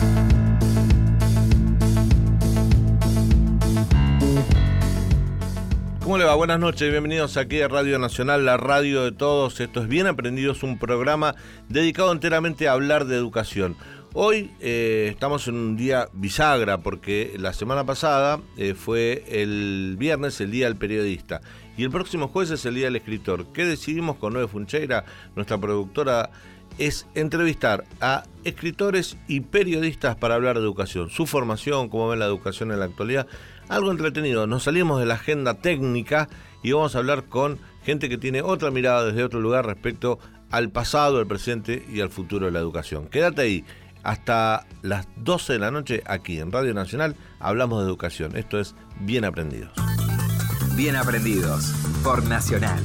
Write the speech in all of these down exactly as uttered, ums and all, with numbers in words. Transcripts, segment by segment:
¿Cómo le va? Buenas noches, bienvenidos aquí a Radio Nacional, la radio de todos. Esto es Bien Aprendidos, un programa dedicado enteramente a hablar de educación. Hoy eh, estamos en un día bisagra porque la semana pasada eh, fue el viernes, el Día del Periodista, y el próximo jueves es el Día del Escritor. ¿Qué decidimos con Noé Funcheira, nuestra productora? Es entrevistar a escritores y periodistas para hablar de educación, su formación, cómo ven la educación en la actualidad, algo entretenido. Nos salimos de la agenda técnica y vamos a hablar con gente que tiene otra mirada desde otro lugar respecto al pasado, al presente y al futuro de la educación. Quédate ahí, hasta las doce de la noche aquí en Radio Nacional hablamos de educación. Esto es Bien Aprendidos. Bien Aprendidos, por Nacional.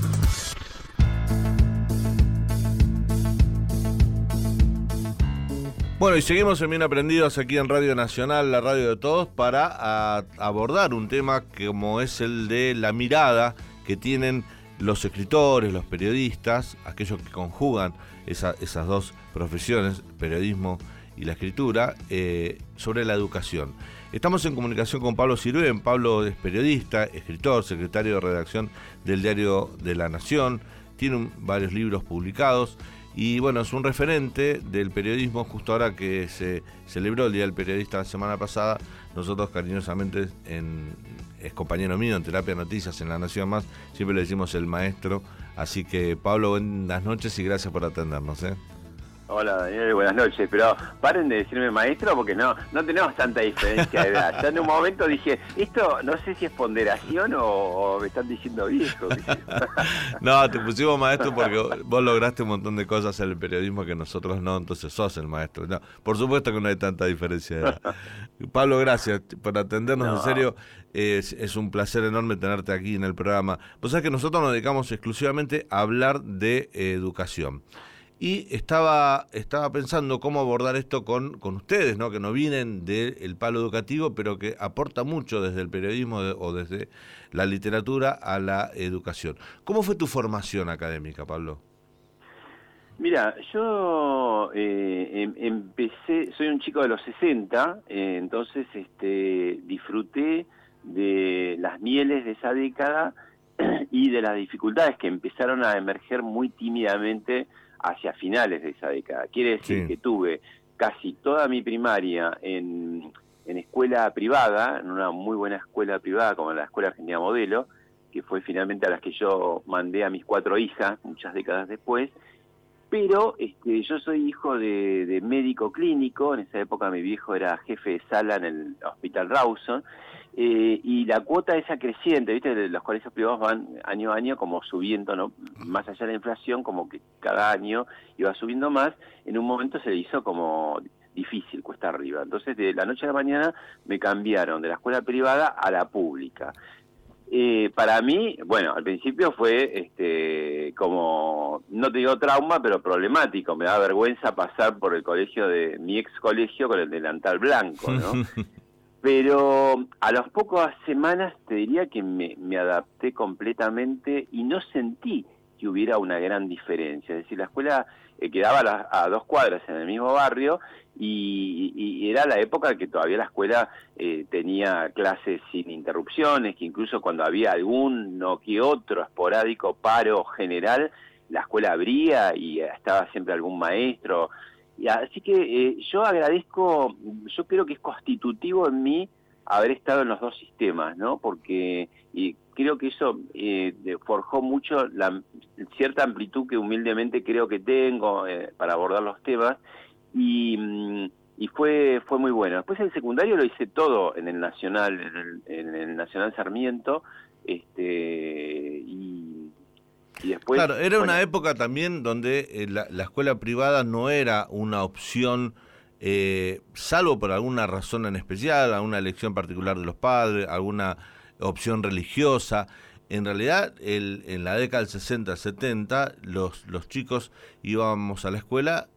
Bueno, y seguimos en Bien Aprendidos aquí en Radio Nacional, la radio de todos, para a, abordar un tema que, como es el de la mirada que tienen los escritores, los periodistas, aquellos que conjugan esa, esas dos profesiones, periodismo y la escritura, eh, sobre la educación. Estamos en comunicación con Pablo Sirven. Pablo es periodista, escritor, secretario de redacción del Diario de la Nación, tiene un, varios libros publicados. Y bueno, es un referente del periodismo. Justo ahora que se celebró el Día del Periodista la semana pasada, nosotros cariñosamente, en, es compañero mío en Terapia Noticias en La Nación Más, siempre le decimos el maestro. Así que Pablo, buenas noches y gracias por atendernos, ¿eh? Hola Daniel, buenas noches, pero paren de decirme maestro porque no no tenemos tanta diferencia de edad. Ya en un momento dije, esto no sé si es ponderación o, o me están diciendo viejo. No, te pusimos maestro porque vos lograste un montón de cosas en el periodismo que nosotros no, entonces sos el maestro. No, por supuesto que no hay tanta diferencia de edad. Pablo, gracias por atendernos, no. En serio, es, es un placer enorme tenerte aquí en el programa. Vos sabés que nosotros nos dedicamos exclusivamente a hablar de eh, educación. Y estaba estaba pensando cómo abordar esto con, con ustedes, ¿no? Que no vienen del palo educativo, pero que aporta mucho desde el periodismo de, o desde la literatura a la educación. ¿Cómo fue tu formación académica, Pablo? Mira, yo eh, em, empecé, soy un chico de los sesenta, eh, entonces este, disfruté de las mieles de esa década y de las dificultades que empezaron a emerger muy tímidamente hacia finales de esa década. Quiere decir sí. que tuve casi toda mi primaria en, en escuela privada, en una muy buena escuela privada como la Escuela Argentina Modelo, que fue finalmente a las que yo mandé a mis cuatro hijas muchas décadas después, pero este, yo soy hijo de, de médico clínico. En esa época mi viejo era jefe de sala en el Hospital Rawson, eh, y la cuota esa creciente, ¿viste? Los colegios privados van año a año como subiendo, ¿no? Más allá de la inflación, como que cada año iba subiendo más. En un momento se le hizo como difícil, cuesta arriba. Entonces, de la noche a la mañana me cambiaron de la escuela privada a la pública. Eh, para mí, bueno, al principio fue este como, no te digo trauma, pero problemático. Me da vergüenza pasar por el colegio de mi ex colegio con el delantal blanco, ¿no? Pero a las pocas semanas te diría que me, me adapté completamente y no sentí que hubiera una gran diferencia. Es decir, la escuela eh, quedaba a, la, a dos cuadras en el mismo barrio y, y, y era la época que todavía la escuela eh, tenía clases sin interrupciones, que incluso cuando había alguno que otro esporádico paro general, la escuela abría y estaba siempre algún maestro. Y así que eh, yo agradezco, yo creo que es constitutivo en mí haber estado en los dos sistemas, ¿no? Porque y creo que eso eh, forjó mucho la cierta amplitud que humildemente creo que tengo eh, para abordar los temas, y, y fue fue muy bueno. Después el secundario lo hice todo en el Nacional, en el, en el Nacional Sarmiento, este y Y después, claro, era bueno, una época también donde eh, la, la escuela privada no era una opción, eh, salvo por alguna razón en especial, alguna elección particular de los padres, alguna opción religiosa. En realidad, el, en la década del sesenta, setenta, los, los chicos íbamos a la escuela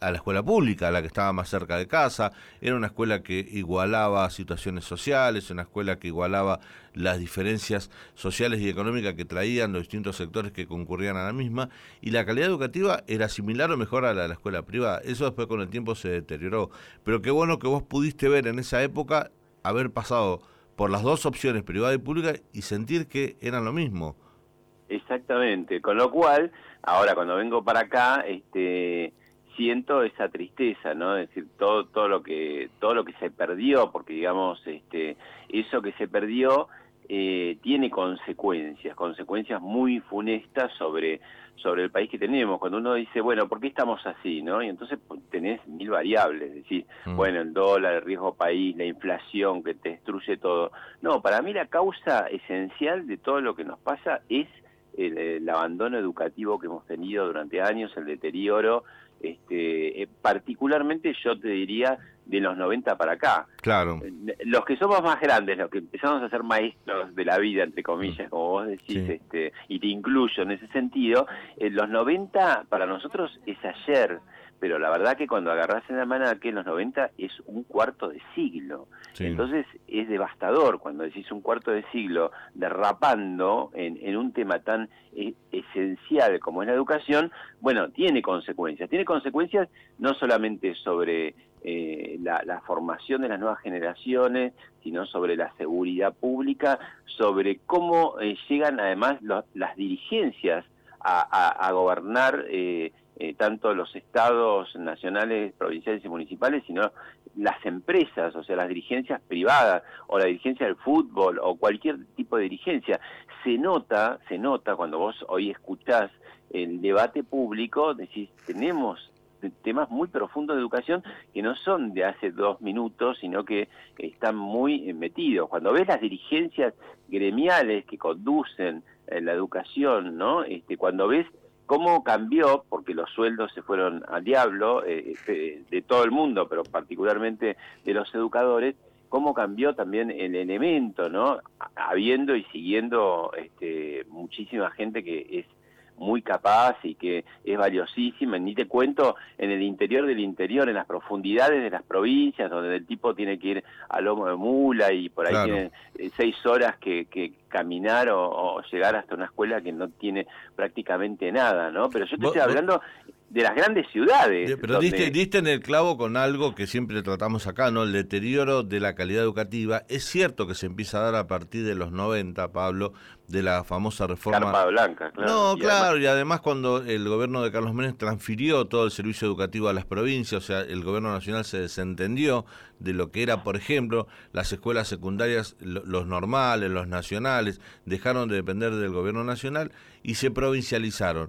a la escuela pública, a la que estaba más cerca de casa. Era una escuela que igualaba situaciones sociales, una escuela que igualaba las diferencias sociales y económicas que traían los distintos sectores que concurrían a la misma, y la calidad educativa era similar o mejor a la de la escuela privada. Eso después con el tiempo se deterioró. Pero qué bueno que vos pudiste ver en esa época haber pasado por las dos opciones, privada y pública, y sentir que eran lo mismo. Exactamente, con lo cual, ahora cuando vengo para acá, este, siento esa tristeza, ¿no? Es decir, todo, todo lo que, todo lo que se perdió, porque digamos, este, eso que se perdió eh, tiene consecuencias, consecuencias muy funestas sobre, sobre el país que tenemos. Cuando uno dice, bueno, ¿por qué estamos así, no? Y entonces pues, tenés mil variables, es decir, mm. bueno, el dólar, el riesgo país, la inflación que te destruye todo. No, para mí la causa esencial de todo lo que nos pasa es El, el abandono educativo que hemos tenido durante años, el deterioro, este, eh, particularmente yo te diría de los noventa para acá. Claro. Los que somos más grandes, los que empezamos a ser maestros de la vida, entre comillas, como vos decís, sí. este, y te incluyo en ese sentido, en los noventa para nosotros es ayer, pero la verdad que cuando agarrás en la mano que en los noventa es un cuarto de siglo. Sí. Entonces es devastador cuando decís un cuarto de siglo derrapando en, en un tema tan eh, esencial como es la educación. Bueno, tiene consecuencias. Tiene consecuencias no solamente sobre eh, la, la formación de las nuevas generaciones, sino sobre la seguridad pública, sobre cómo eh, llegan además los, las dirigencias a, a, a gobernar eh, Eh, tanto los estados nacionales, provinciales y municipales, sino las empresas, o sea, las dirigencias privadas, o la dirigencia del fútbol, o cualquier tipo de dirigencia. Se nota, se nota cuando vos hoy escuchás el debate público, decís, tenemos temas muy profundos de educación que no son de hace dos minutos, sino que están muy metidos. Cuando ves las dirigencias gremiales que conducen eh, la educación, ¿no? Este, cuando ves cómo cambió, porque los sueldos se fueron al diablo, eh, de, de todo el mundo, pero particularmente de los educadores, cómo cambió también el elemento, ¿no? Habiendo y siguiendo este, muchísima gente que es muy capaz y que es valiosísima, ni te cuento en el interior del interior, en las profundidades de las provincias, donde el tipo tiene que ir a lomo de mula y por ahí claro. tiene seis horas que, que caminar o, o llegar hasta una escuela que no tiene prácticamente nada, ¿no? Pero yo te estoy hablando de las grandes ciudades. Pero donde... diste, diste en el clavo con algo que siempre tratamos acá, ¿no? El deterioro de la calidad educativa. Es cierto que se empieza a dar a partir de los noventa, Pablo, de la famosa reforma... Carpa Blanca, claro. No, y claro, además... y además cuando el gobierno de Carlos Menem transfirió todo el servicio educativo a las provincias, o sea, el gobierno nacional se desentendió de lo que era, por ejemplo, las escuelas secundarias, los normales, los nacionales, dejaron de depender del gobierno nacional y se provincializaron.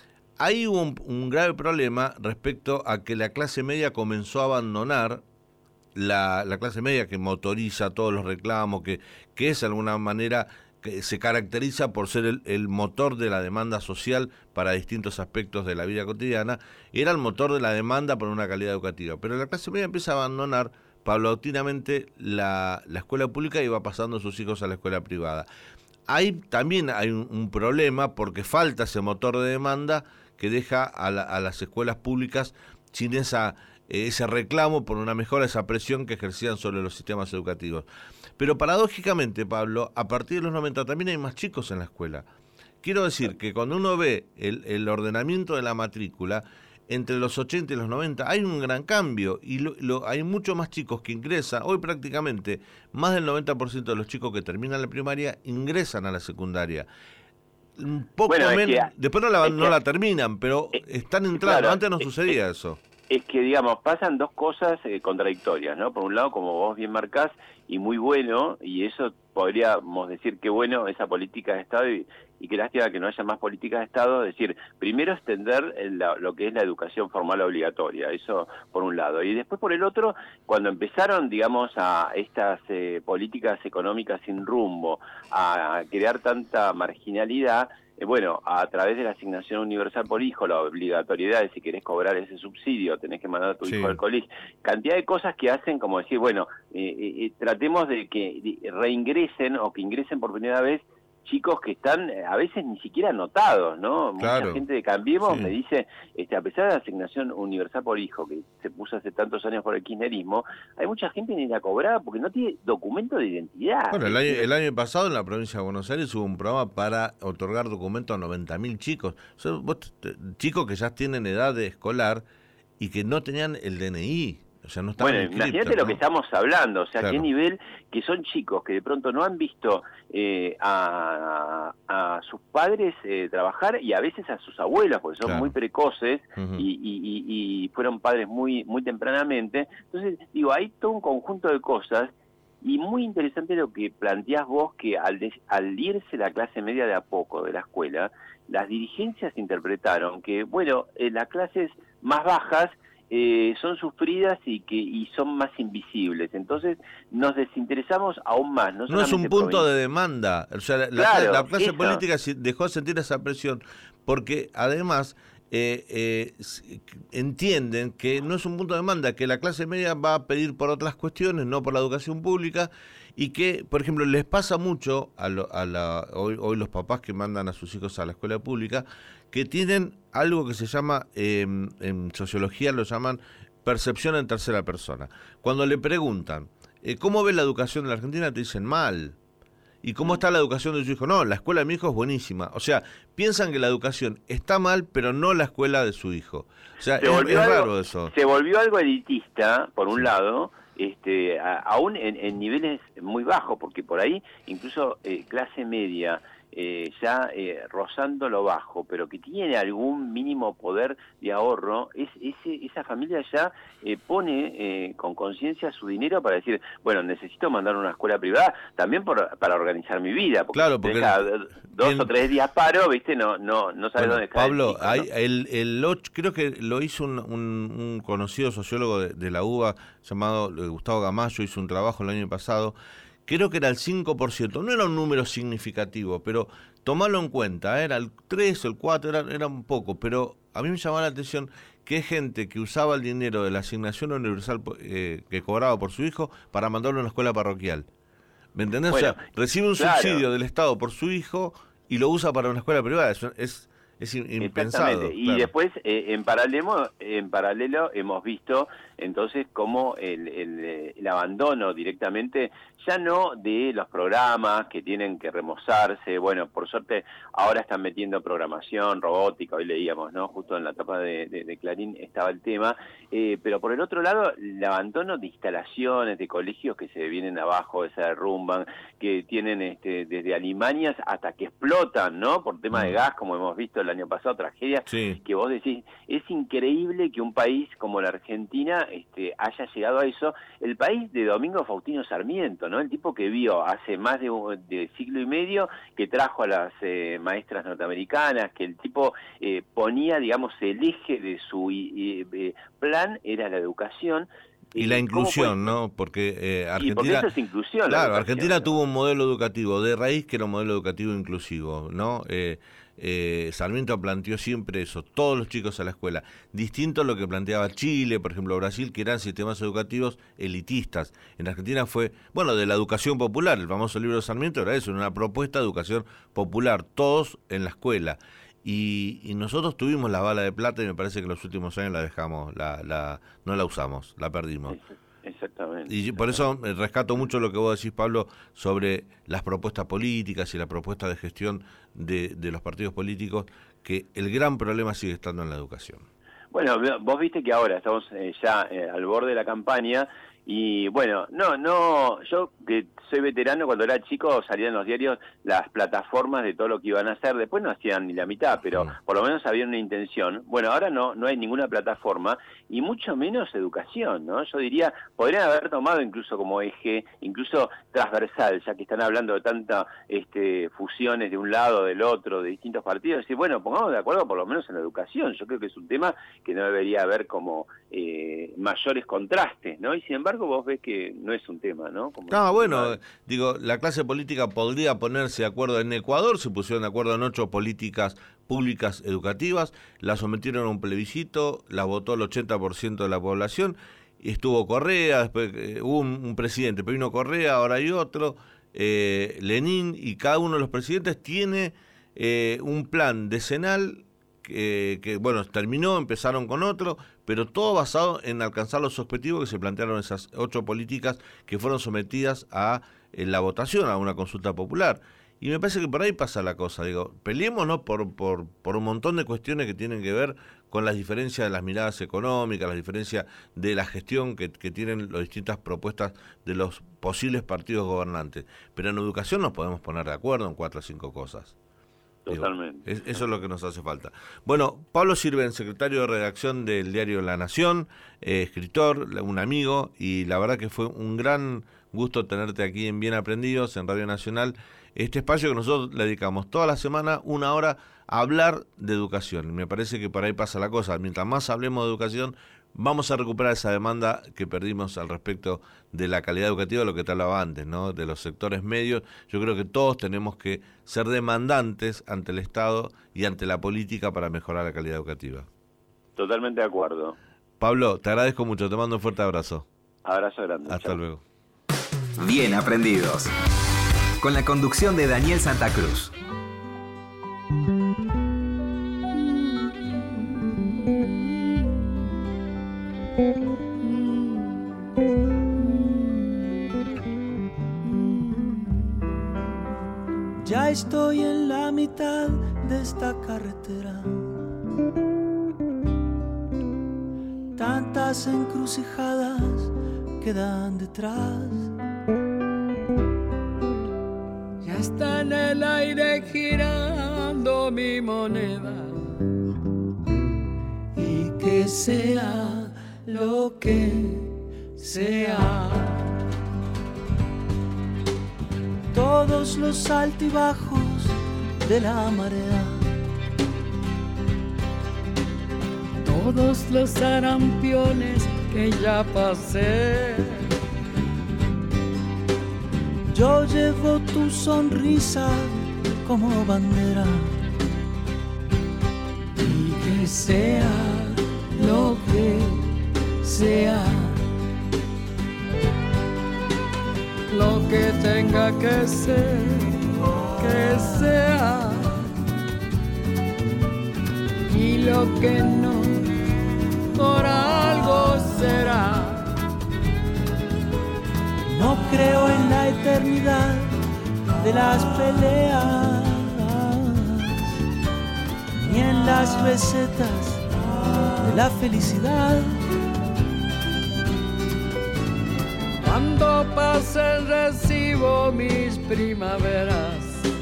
Ahí hubo un, un grave problema respecto a que la clase media comenzó a abandonar, la, la clase media que motoriza todos los reclamos, que, que es de alguna manera, que se caracteriza por ser el, el motor de la demanda social para distintos aspectos de la vida cotidiana, era el motor de la demanda por una calidad educativa. Pero la clase media empieza a abandonar paulatinamente la, la escuela pública y va pasando a sus hijos a la escuela privada. Ahí también hay un, un problema porque falta ese motor de demanda que deja a, la, a las escuelas públicas sin esa, eh, ese reclamo por una mejora, esa presión que ejercían sobre los sistemas educativos. Pero paradójicamente, Pablo, a partir de los noventa también hay más chicos en la escuela. Quiero decir que cuando uno ve el, el ordenamiento de la matrícula, entre los ochenta y los noventa hay un gran cambio y lo, lo, hay mucho más chicos que ingresan. Hoy prácticamente más del noventa por ciento de los chicos que terminan la primaria ingresan a la secundaria. Un poco bueno, menos, que, después no la, no que, la terminan, pero eh, están entrando. Claro, antes no eh, sucedía eh, eso. Es que, digamos, pasan dos cosas eh, contradictorias, ¿no? Por un lado, como vos bien marcás, y muy bueno, y eso podríamos decir que bueno esa política de Estado, y, y qué lástima que no haya más políticas de Estado, es decir, primero extender la, lo que es la educación formal obligatoria, eso por un lado, y después por el otro, cuando empezaron, digamos, a estas eh, políticas económicas sin rumbo, a, a crear tanta marginalidad, Eh, bueno, a través de la asignación universal por hijo, la obligatoriedad de si querés cobrar ese subsidio, tenés que mandar a tu sí. hijo al colegio, cantidad de cosas que hacen como decir, bueno, eh, eh, tratemos de que reingresen o que ingresen por primera vez chicos que están eh, a veces ni siquiera anotados, ¿no? Claro. Mucha gente de Cambiemos Sí. me dice, este, a pesar de la asignación universal por hijo, que se puso hace tantos años por el kirchnerismo, hay mucha gente que ni la cobraba porque no tiene documento de identidad. Bueno, el año, el año pasado en la provincia de Buenos Aires hubo un programa para otorgar documentos a noventa mil chicos. O sea, vos, t- chicos que ya tienen edad de escolar y que no tenían el D N I. O sea, no estaban Bueno, inscritos, imagínate ¿no? lo que estamos hablando, o sea, Claro. qué nivel, que son chicos que de pronto no han visto eh, a, a sus padres eh, trabajar y a veces a sus abuelos, porque son Claro. muy precoces Ujú. y, y- y- y fueron padres muy, muy tempranamente. Entonces, digo, hay todo un conjunto de cosas y muy interesante lo que planteás vos, que al, des- al irse la clase media de a poco de la escuela, las dirigencias interpretaron que, bueno, eh, las clases más bajas eh, son sufridas y que y son más invisibles. Entonces nos desinteresamos aún más. No, No es un solamente punto provin- de demanda. O sea, la, Claro, la clase eso. política si- dejó de sentir esa presión porque además eh, eh, s- entienden que no es un punto de demanda, que la clase media va a pedir por otras cuestiones, no por la educación pública, y que, por ejemplo, les pasa mucho a, lo- a la, hoy, hoy los papás que mandan a sus hijos a la escuela pública, que tienen algo que se llama, eh, en sociología lo llaman percepción en tercera persona. Cuando le preguntan, eh, ¿cómo ve la educación en la Argentina? Te dicen mal. ¿Y cómo está la educación de su hijo? No, la escuela de mi hijo es buenísima. O sea, piensan que la educación está mal, pero no la escuela de su hijo. O sea, se es, volvió es algo, raro eso. se volvió algo elitista, por un Sí. lado, este, a- aún en, en niveles muy bajos, porque por ahí incluso eh, clase media, eh, ya eh, rozando lo bajo, pero que tiene algún mínimo poder de ahorro, es, ese, esa familia ya eh, pone eh, con conciencia su dinero para decir, bueno, necesito mandar a una escuela privada, también por, para organizar mi vida, porque, Claro, si porque deja dos en- o tres días paro, viste, no no no sabes Bueno, dónde está el Pablo, chico, ¿no? hay, el, el och- creo que lo hizo un, un- un conocido sociólogo de, de la UBA llamado eh, Gustavo Gamayo, hizo un trabajo el año pasado, creo que era el cinco por ciento, no era un número significativo, pero tomarlo en cuenta, ¿eh? Era el tres o el cuatro, era, era un poco, pero a mí me llamaba la atención que hay gente que usaba el dinero de la asignación universal eh, que cobraba por su hijo para mandarlo a una escuela parroquial. ¿Me entendés? Bueno, o sea, recibe un claro. subsidio del Estado por su hijo y lo usa para una escuela privada. Es, es, es in- impensado. Exactamente. Y claro. después, eh, en paralelo, en paralelo hemos visto entonces cómo el, el, eh, el abandono directamente, ya no de los programas que tienen que remozarse, bueno, por suerte ahora están metiendo programación, robótica, hoy leíamos, ¿no? Justo en la etapa de, de, de Clarín estaba el tema, eh, pero por el otro lado, el abandono de instalaciones, de colegios que se vienen abajo, se derrumban, que tienen este, desde alimañas hasta que explotan, ¿no? Por tema de Mm. gas, como hemos visto el año pasado, tragedias, Sí. que vos decís, es increíble que un país como la Argentina este, haya llegado a eso, el país de Domingo Faustino Sarmiento, ¿no? El tipo que vio hace más de un de siglo y medio, que trajo a las eh, maestras norteamericanas, que el tipo eh, ponía, digamos, el eje de su y, y, eh, plan era la educación. Y la ¿Cómo inclusión, puede- ¿no? Porque eh, Y porque Argentina... eso es inclusión. la Claro, educación, Argentina ¿no? tuvo un modelo educativo de raíz que era un modelo educativo inclusivo, ¿no? Eh, eh, Sarmiento planteó siempre eso, todos los chicos a la escuela. Distinto a lo que planteaba Chile, por ejemplo, Brasil, que eran sistemas educativos elitistas. En Argentina fue, bueno, de la educación popular, el famoso libro de Sarmiento era eso, una propuesta de educación popular, todos en la escuela. Y, y nosotros tuvimos la bala de plata y me parece que en los últimos años la dejamos, la, la, no la usamos, la perdimos. Exactamente. Y por eso eh, rescato mucho lo que vos decís, Pablo, sobre las propuestas políticas y la propuesta de gestión de, de los partidos políticos, que el gran problema sigue estando en la educación. Bueno, vos viste que ahora estamos eh, ya eh, al borde de la campaña y bueno, no, no, yo que soy veterano, cuando era chico salían en los diarios las plataformas de todo lo que iban a hacer, después no hacían ni la mitad, pero Mm. por lo menos había una intención. Bueno, ahora no, no hay ninguna plataforma y mucho menos educación, ¿no? Yo diría, podrían haber tomado incluso como eje, incluso transversal, ya que están hablando de tantas este, fusiones de un lado, del otro, de distintos partidos, decir, bueno, pongamos de acuerdo por lo menos en la educación. Yo creo que es un tema que no debería haber como eh, mayores contrastes, ¿no? Y sin embargo vos ves que no es un tema, ¿no? Como No, bueno, digo, la clase política podría ponerse de acuerdo. En Ecuador se pusieron de acuerdo en ocho políticas públicas educativas, la sometieron a un plebiscito, la votó el ochenta por ciento de la población, y estuvo Correa, después eh, hubo un, un presidente, pero vino Correa, ahora hay otro, eh, Lenin y cada uno de los presidentes tiene eh, un plan decenal que, que, bueno, terminó, empezaron con otro, pero todo basado en alcanzar los objetivos que se plantearon esas ocho políticas que fueron sometidas a eh, la votación, a una consulta popular. Y me parece que por ahí pasa la cosa, digo, peleémonos por, por, por un montón de cuestiones que tienen que ver con las diferencias de las miradas económicas, las diferencias de la gestión que, que tienen las distintas propuestas de los posibles partidos gobernantes. Pero en educación nos podemos poner de acuerdo en cuatro o cinco cosas. Totalmente. Digo, es, eso es lo que nos hace falta. Bueno, Pablo Sirven, secretario de redacción del diario La Nación, eh, escritor, un amigo, y la verdad que fue un gran gusto tenerte aquí en Bien Aprendidos, en Radio Nacional, este espacio que nosotros le dedicamos toda la semana, una hora, a hablar de educación. Me parece que por ahí pasa la cosa. Mientras más hablemos de educación, vamos a recuperar esa demanda que perdimos al respecto de la calidad educativa, lo que te hablaba antes, ¿no? De los sectores medios. Yo creo que todos tenemos que ser demandantes ante el Estado y ante la política para mejorar la calidad educativa. Totalmente de acuerdo. Pablo, te agradezco mucho, te mando un fuerte abrazo. Abrazo grande. Hasta Chau. luego. Bien Aprendidos, con la conducción de Daniel Santa Cruz. Ya estoy en la mitad de esta carretera. Tantas encrucijadas quedan detrás. Ya está en el aire girando mi moneda. Y que sea lo que sea. Todos los altibajos de la marea, todos los sarampiones que ya pasé. Yo llevo tu sonrisa como bandera. Y que sea lo que sea, lo que tenga que ser, que sea. Y lo que no, por algo será. No creo en la eternidad de las peleas, ni en las recetas de la felicidad. Cuando pase recibo mis primaveras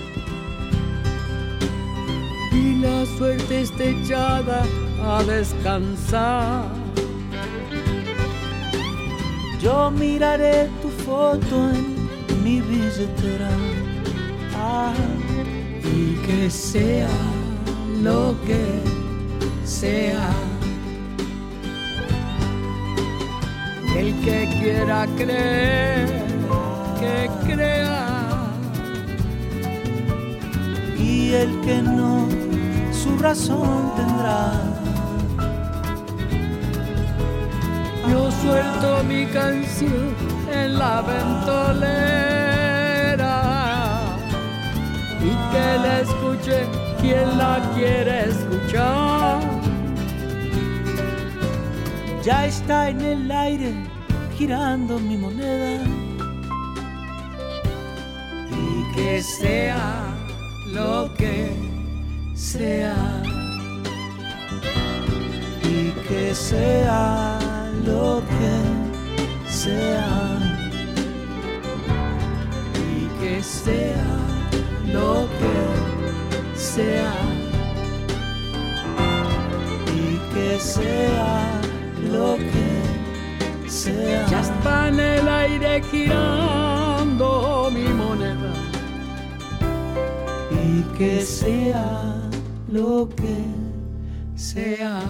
y la suerte esté echada a descansar. Yo miraré tu foto en mi billetera, ah, y que sea lo que sea. El que quiera creer, que crea. Y el que no, su razón tendrá. Yo suelto mi canción en la ventolera y que la escuche quien la quiere escuchar. Ya está en el aire girando mi moneda. Y que sea lo que sea. Y que sea lo que sea. Y que sea lo que sea. Y que sea lo que sea. Ya está en el aire girando mi moneda. Y que sea lo que sea.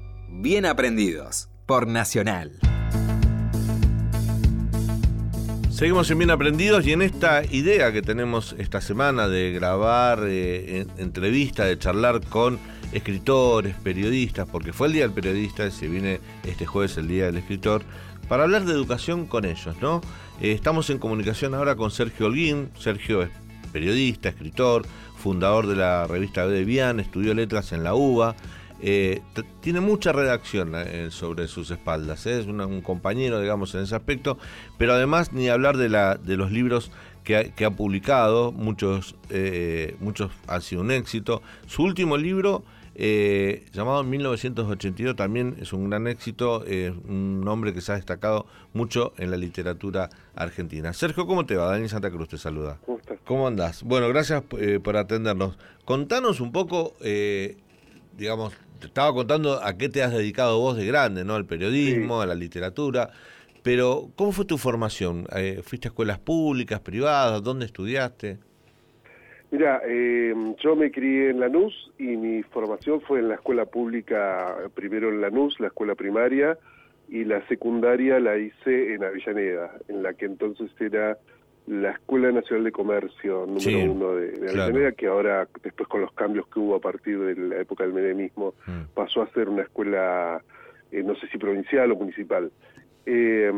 Bien Aprendidos, por Nacional. Seguimos en Bien Aprendidos y en esta idea que tenemos esta semana de grabar eh, en, entrevistas, de charlar con escritores, periodistas, porque fue el Día del Periodista y se viene este jueves el Día del Escritor, para hablar de educación con ellos, ¿no? Eh, estamos en comunicación ahora con Sergio Holguín. Sergio es periodista, escritor, fundador de la revista Devian, estudió letras en la UBA. Eh, t- tiene mucha redacción eh, sobre sus espaldas, ¿eh? Es una, un compañero, digamos, en ese aspecto, pero además ni hablar de, la, de los libros que ha, que ha publicado, muchos, eh, muchos han sido un éxito. Su último libro, eh, llamado mil novecientos ochenta y dos, también es un gran éxito, eh, un hombre que se ha destacado mucho en la literatura argentina. Sergio, ¿cómo te va? Daniel Santa Cruz te saluda. ¿Cómo estás? ¿Cómo andás? Bueno, gracias eh, por atendernos. Contanos un poco, eh, digamos, te estaba contando a qué te has dedicado vos de grande, ¿no? Al periodismo, sí, a la literatura, pero ¿cómo fue tu formación? Eh, ¿Fuiste a escuelas públicas, privadas? ¿Dónde estudiaste? Mira, eh, yo me crié en Lanús y mi formación fue en la escuela pública, primero en Lanús, la escuela primaria, y la secundaria la hice en Avellaneda, en la que entonces era la Escuela Nacional de Comercio número sí, uno de, de Avellaneda, claro, que ahora, después con los cambios que hubo a partir de la época del menemismo, mm. pasó a ser una escuela, eh, no sé si provincial o municipal. Eh,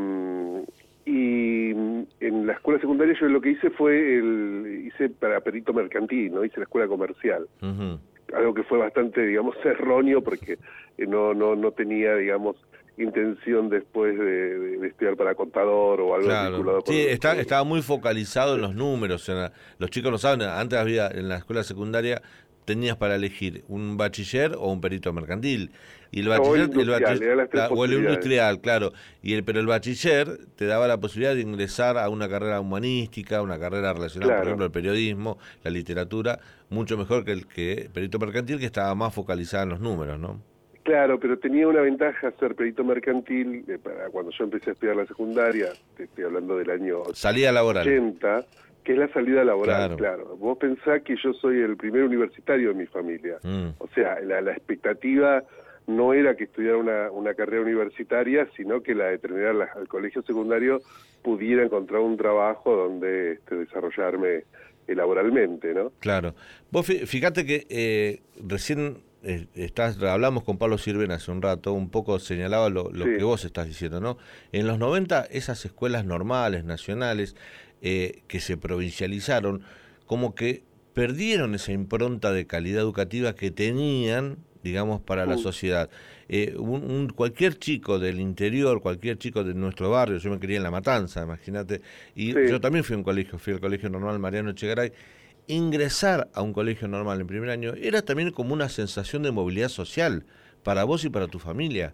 y en la escuela secundaria yo lo que hice fue, el hice para perito mercantil, ¿no? Hice la escuela comercial. Uh-huh. Algo que fue bastante, digamos, erróneo, porque eh, no, no, no tenía, digamos, intención después de, de, de estudiar para contador o algo claro. vinculado con... Sí, está, estaba muy focalizado en los números. En la, los chicos lo saben, antes había en la escuela secundaria tenías para elegir un bachiller o un perito mercantil. Y el bachiller, o el, el bachiller la, o el industrial, claro. Y el, pero el bachiller te daba la posibilidad de ingresar a una carrera humanística, una carrera relacionada, claro, por ejemplo, al periodismo, la literatura, mucho mejor que el que perito mercantil, que estaba más focalizada en los números, ¿no? Claro, pero tenía una ventaja ser perito mercantil, eh, para cuando yo empecé a estudiar la secundaria, te estoy hablando del año salida laboral. ochenta, que es la salida laboral, claro. claro. Vos pensás que yo soy el primer universitario de mi familia. Mm. O sea, la, la expectativa no era que estudiara una, una carrera universitaria, sino que la de terminar la, el colegio secundario pudiera encontrar un trabajo donde este, desarrollarme eh, laboralmente, ¿no? Claro. Vos fíjate que eh, recién... Eh, estás, hablamos con Pablo Sirven hace un rato, un poco señalaba lo, lo sí. que vos estás diciendo, ¿no? En los noventa esas escuelas normales, nacionales, eh, que se provincializaron, como que perdieron esa impronta de calidad educativa que tenían, digamos, para uh. la sociedad. Eh, un, un, cualquier chico del interior, cualquier chico de nuestro barrio, yo me crié en La Matanza, imagínate, y sí. yo también fui a un colegio, fui al colegio normal Mariano Echegaray. Ingresar a un colegio normal en primer año era también como una sensación de movilidad social para vos y para tu familia.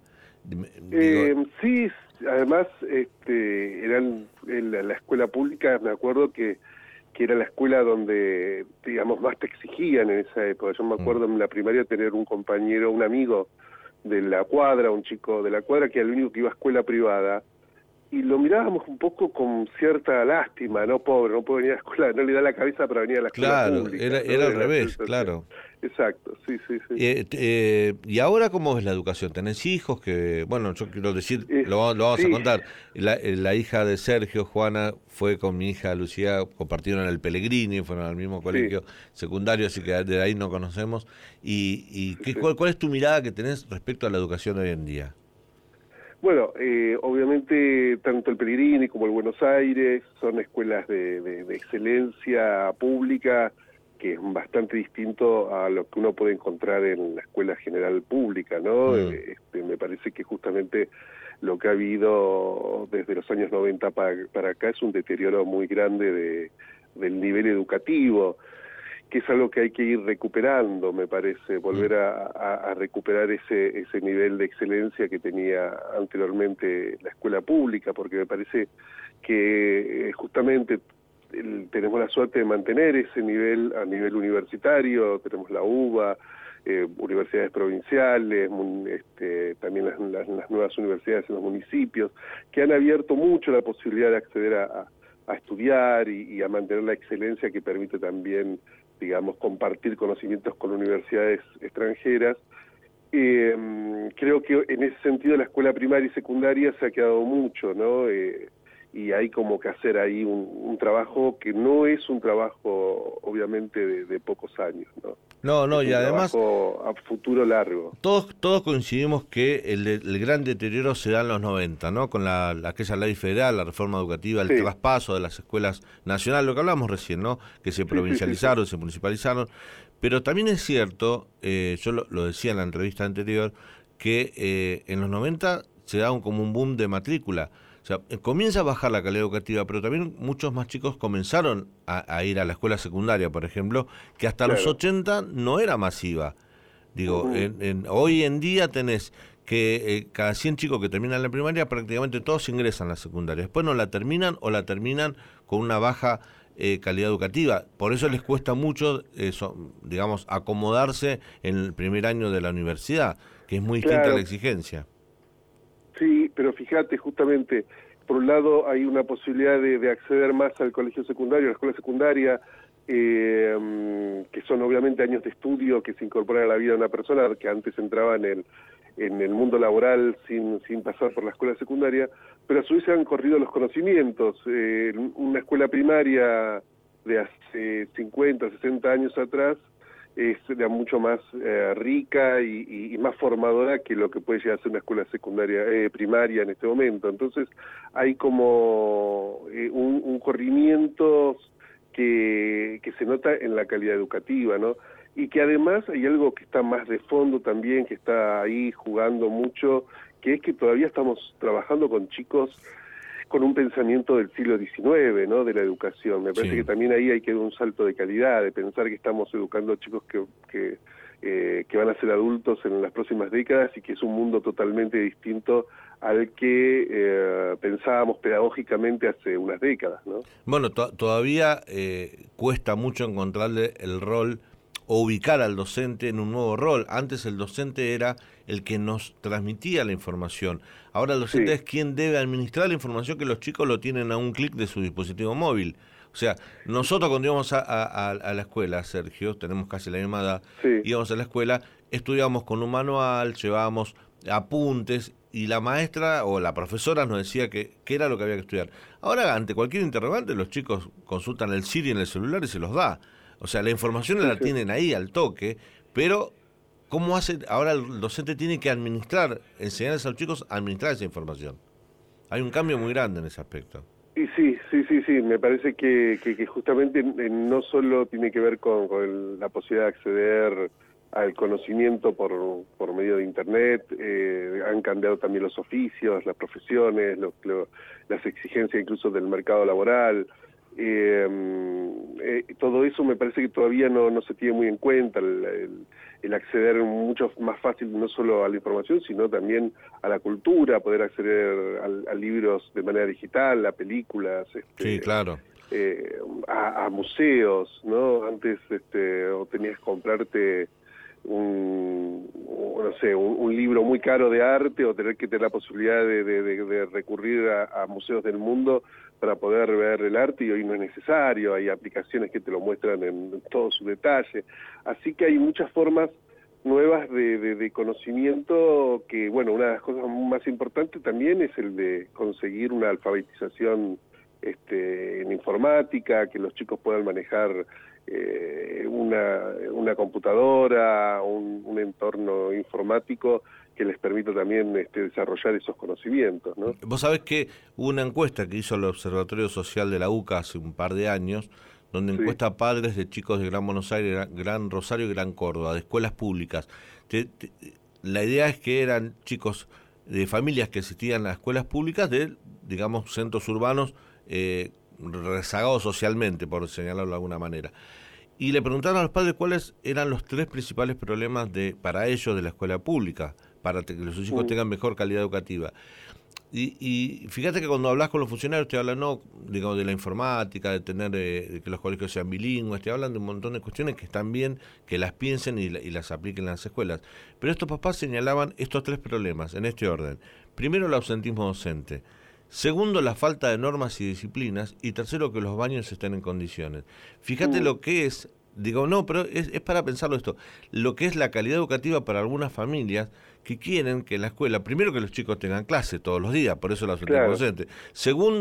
Eh, Digo, sí, además este, eran en la, la escuela pública, me acuerdo que, que era la escuela donde, digamos, más te exigían en esa época. Yo me acuerdo mm. en la primaria tener un compañero, un amigo de la cuadra, un chico de la cuadra, que era el único que iba a escuela privada, y lo mirábamos un poco con cierta lástima, ¿no? Pobre, no puede venir a la escuela, no le da la cabeza para venir a la escuela claro, pública. Era, ¿no? era al revés, claro. Exacto, sí, sí, sí. Eh, eh, ¿Y ahora cómo es la educación? ¿Tenés hijos? Que Bueno, yo quiero decir, eh, lo, lo vamos sí. a contar. La, la hija de Sergio, Juana, fue con mi hija Lucía, compartieron en el Pellegrini, fueron al mismo colegio sí. secundario, así que de ahí no conocemos. ¿Y, y qué, sí. cuál, cuál es tu mirada que tenés respecto a la educación de hoy en día? Bueno, eh, obviamente tanto el Pellegrini como el Buenos Aires son escuelas de, de, de excelencia pública, que es bastante distinto a lo que uno puede encontrar en la escuela general pública, ¿no? Mm. Este, me parece que justamente lo que ha habido desde los años noventa para, para acá es un deterioro muy grande de, del nivel educativo, que es algo que hay que ir recuperando, me parece, volver a, a, a recuperar ese, ese nivel de excelencia que tenía anteriormente la escuela pública, porque me parece que justamente el, tenemos la suerte de mantener ese nivel a nivel universitario, tenemos la UBA, eh, universidades provinciales, mun, este, también las, las, las nuevas universidades en los municipios, que han abierto mucho la posibilidad de acceder a, a, a estudiar y, y a mantener la excelencia que permite también, digamos, compartir conocimientos con universidades extranjeras. Eh, creo que en ese sentido la escuela primaria y secundaria se ha quedado mucho, ¿no? Eh, y hay como que hacer ahí un, un trabajo que no es un trabajo obviamente de, de pocos años, ¿no? No, no, es y un además trabajo a futuro largo. Todos todos coincidimos que el, el gran deterioro se da en los noventa, ¿no? Con la, la aquella ley federal, la reforma educativa, el Sí. traspaso de las escuelas nacionales, lo que hablamos recién, ¿no? Que se Sí, provincializaron, sí, sí, se municipalizaron. Pero también es cierto, eh, yo lo, lo decía en la entrevista anterior, que eh, en los noventa se da un, como un boom de matrícula. O sea, eh, comienza a bajar la calidad educativa, pero también muchos más chicos comenzaron a, a ir a la escuela secundaria, por ejemplo, que hasta Claro. los ochenta no era masiva. Digo, Ujú. en, en, hoy en día tenés que eh, cada cien chicos que terminan la primaria, prácticamente todos ingresan a la secundaria. Después no la terminan o la terminan con una baja eh, calidad educativa. Por eso les cuesta mucho, eso, digamos, acomodarse en el primer año de la universidad, que es muy distinta Claro. a la exigencia. Sí, pero fíjate, justamente, por un lado hay una posibilidad de, de acceder más al colegio secundario, a la escuela secundaria, eh, mm, que son obviamente años de estudio que se incorporan a la vida de una persona que antes entraba en el, en el mundo laboral sin, sin pasar por la escuela secundaria, pero a su vez se han corrido los conocimientos. Eh, una escuela primaria de hace cincuenta, sesenta años atrás es ya mucho más eh, rica y, y, y más formadora que lo que puede llegar a ser una escuela secundaria, eh, primaria en este momento. Entonces hay como eh, un, un corrimiento que, que se nota en la calidad educativa, ¿no? Y que además hay algo que está más de fondo también, que está ahí jugando mucho, que es que todavía estamos trabajando con chicos con un pensamiento del siglo diecinueve, ¿no? De la educación. Me parece Sí. que también ahí hay que dar un salto de calidad, de pensar que estamos educando chicos que, que, eh, que van a ser adultos en las próximas décadas y que es un mundo totalmente distinto al que eh, pensábamos pedagógicamente hace unas décadas, ¿no? Bueno, to- todavía eh, cuesta mucho encontrarle el rol o ubicar al docente en un nuevo rol. Antes el docente era el que nos transmitía la información. Ahora el docente Sí. es quien debe administrar la información que los chicos lo tienen a un clic de su dispositivo móvil. O sea, nosotros cuando íbamos a, a, a la escuela, Sergio, tenemos casi la misma edad, Sí. íbamos a la escuela, estudiábamos con un manual, llevábamos apuntes y la maestra o la profesora nos decía que, que era lo que había que estudiar. Ahora, ante cualquier interrogante, los chicos consultan el Siri en el celular y se los da. O sea, la información Sí, la sí. tienen ahí al toque, pero ¿cómo hace? Ahora el docente tiene que administrar, enseñarles a los chicos a administrar esa información. Hay un cambio muy grande en ese aspecto. Y sí, sí, sí, sí, me parece que, que, que justamente eh, no solo tiene que ver con, con el- la posibilidad de acceder al conocimiento por, por medio de Internet, eh, han cambiado también los oficios, las profesiones, lo- lo- las exigencias incluso del mercado laboral. Eh, eh, todo eso me parece que todavía no, no se tiene muy en cuenta, el, el- el acceder mucho más fácil no solo a la información, sino también a la cultura, poder acceder a, a libros de manera digital, a películas, este, Sí, claro. eh, a, a museos, ¿no? Antes este, o tenías que comprarte un, no sé, un, un libro muy caro de arte o tener que tener la posibilidad de, de, de, de recurrir a, a museos del mundo para poder ver el arte, y hoy no es necesario, hay aplicaciones que te lo muestran en todo su detalle. Así que hay muchas formas nuevas de, de, de conocimiento que, bueno, una de las cosas más importantes también es el de conseguir una alfabetización este, en informática, que los chicos puedan manejar eh, una, una computadora, un, un entorno informático que les permita también este, desarrollar esos conocimientos, ¿no? Vos sabés que hubo una encuesta que hizo el Observatorio Social de la U C A hace un par de años, donde Sí. encuesta a padres de chicos de Gran Buenos Aires, Gran, Gran Rosario y Gran Córdoba, de escuelas públicas. Te- te- la idea es que eran chicos de familias que asistían a escuelas públicas de, digamos, centros urbanos eh, rezagados socialmente, por señalarlo de alguna manera. Y le preguntaron a los padres cuáles eran los tres principales problemas de para ellos de la escuela pública, para que los hijos Mm. tengan mejor calidad educativa. Y, y fíjate que cuando hablas con los funcionarios te hablan, no, digamos, de la informática, de tener eh, de que los colegios sean bilingües, te hablan de un montón de cuestiones que están bien, que las piensen y, la- y las apliquen en las escuelas. Pero estos papás señalaban estos tres problemas en este orden. Primero, el ausentismo docente. Segundo, la falta de normas y disciplinas. Y tercero, que los baños estén en condiciones. Fíjate Mm. lo que es, digo, no, pero es, es para pensarlo esto, lo que es la calidad educativa para algunas familias que quieren que en la escuela, primero que los chicos tengan clase todos los días, por eso el ausentismo Claro. docente. Segundo,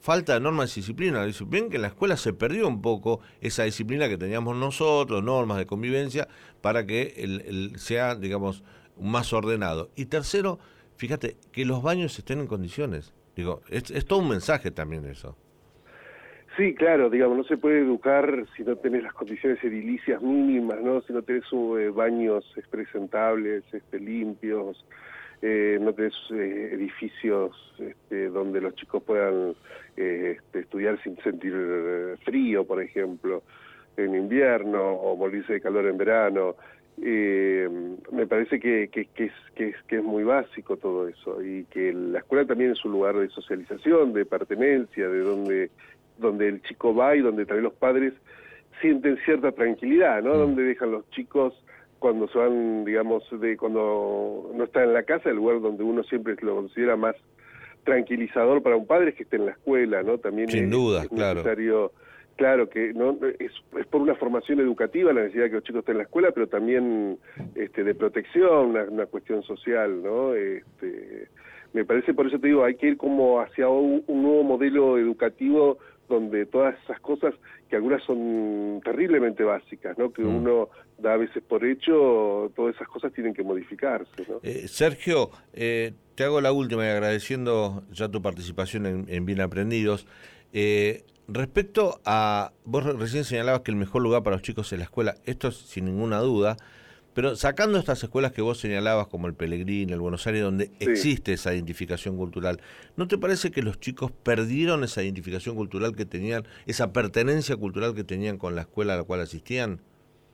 falta de normas y disciplina. Ven que en la escuela se perdió un poco esa disciplina que teníamos nosotros, normas de convivencia, para que el, el sea, digamos, más ordenado. Y tercero, fíjate, que los baños estén en condiciones. Digo, es, es todo un mensaje también eso. Sí, claro, digamos, no se puede educar si no tenés las condiciones edilicias mínimas, ¿no? Si no tenés eh, baños presentables, este, limpios, eh, no tenés eh, edificios este, donde los chicos puedan eh, este, estudiar sin sentir frío, por ejemplo, en invierno, o morirse de calor en verano. Eh, me parece que, que, que, es, que, es, que es muy básico todo eso, y que la escuela también es un lugar de socialización, de pertenencia, de donde... donde el chico va y donde también los padres sienten cierta tranquilidad, ¿no? Mm. Donde dejan los chicos cuando se van, digamos, de cuando no están en la casa, el lugar donde uno siempre lo considera más tranquilizador para un padre es que esté en la escuela, ¿no? También Sin es, duda, es necesario, claro, claro que no es, es por una formación educativa la necesidad de que los chicos estén en la escuela, pero también este, de protección, una, una cuestión social, ¿no? Este, me parece, por eso te digo, hay que ir como hacia un, un nuevo modelo educativo donde todas esas cosas, que algunas son terriblemente básicas, ¿no? Que mm. uno da a veces por hecho, todas esas cosas tienen que modificarse, ¿no? Eh, Sergio, eh, te hago la última y agradeciendo ya tu participación en, en Bien Aprendidos. Eh, respecto a, vos recién señalabas que el mejor lugar para los chicos es la escuela, esto es sin ninguna duda, pero sacando estas escuelas que vos señalabas, como el Pellegrini, el Buenos Aires, donde sí. existe esa identificación cultural, ¿no te parece que los chicos perdieron esa identificación cultural que tenían, esa pertenencia cultural que tenían con la escuela a la cual asistían?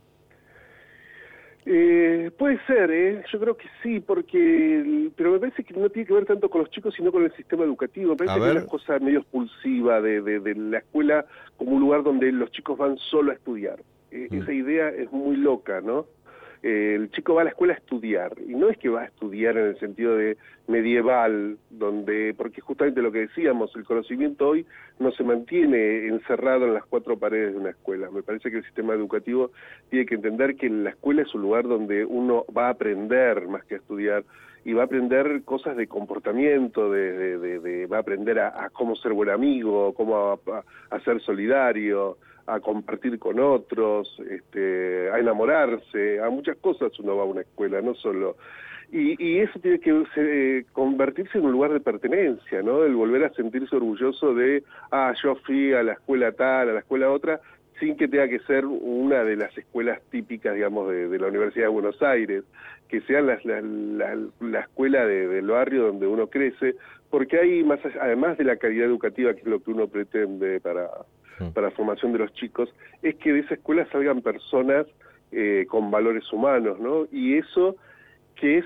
Eh, puede ser, ¿eh? Yo creo que sí, porque pero me parece que no tiene que ver tanto con los chicos, sino con el sistema educativo. Me parece que es una cosa medio expulsiva de, de, de la escuela como un lugar donde los chicos van solo a estudiar. Eh, mm. Esa idea es muy loca, ¿no? Eh, el chico va a la escuela a estudiar, y no es que va a estudiar en el sentido de medieval, donde porque justamente lo que decíamos, el conocimiento hoy no se mantiene encerrado en las cuatro paredes de una escuela. Me parece que el sistema educativo tiene que entender que la escuela es un lugar donde uno va a aprender más que a estudiar, y va a aprender cosas de comportamiento, de, de, de, de va a aprender a, a cómo ser buen amigo, cómo a, a, a ser solidario, a compartir con otros, este, a enamorarse, a muchas cosas uno va a una escuela, no solo. Y, y eso tiene que eh, convertirse en un lugar de pertenencia, ¿no? El volver a sentirse orgulloso de, ah, yo fui a la escuela tal, a la escuela otra, sin que tenga que ser una de las escuelas típicas, digamos, de, de la Universidad de Buenos Aires, que sea la, la, la, la escuela de, del barrio donde uno crece, porque hay, más allá, además de la calidad educativa, que es lo que uno pretende para... para la formación de los chicos, es que de esa escuela salgan personas eh, con valores humanos, ¿no? Y eso que es